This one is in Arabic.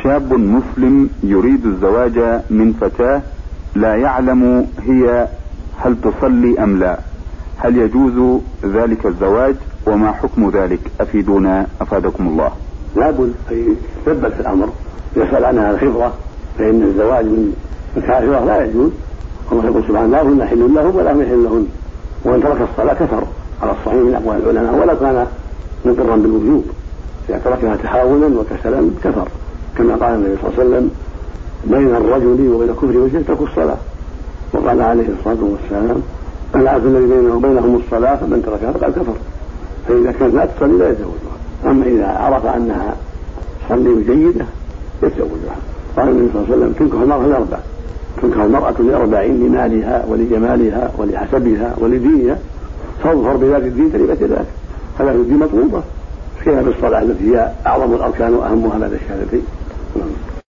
شاب مسلم يريد الزواج من فتاة لا يعلم هي هل تصلي أم لا، هل يجوز ذلك الزواج وما حكم ذلك؟ أفيدونا أفادكم الله. لابد أن يثبت في الأمر، يسأل عنها الخبرة، فإن الزواج من الكافرة لا يجوز. الله يقول سبحانه: لا هن حل لهم ولا هم يحل لهن، ومن ترك الصلاة كفر على الصحيح من أقوال العلماء ولو كان مقرا بالوجوب، إذا تركها تحاولا وكسلا كفر، كما قال النبي صلى الله عليه وسلم: بين الرجل وبين الكفر والشرك ترك الصلاة. وقال عليه الصلاة والسلام: العهد الذي بينه وبينهم الصلاة فمن تركها فقد كفر. فإذا كانت لا تصلي لا يتزوجها، أما إذا عرف أنها تصلي جيدة يتزوجها. قال النبي صلى الله عليه وسلم: تنكح المرأة لأربع، تنكح المرأة لأربع: لمالها ولجمالها ولحسبها ولدينها، فاظفر بذات الدين تربت يداك. هذا الدين مطلوبة، كيف بالصلاة التي هي أعظم الأركان وأهمها بعد الشهادتين.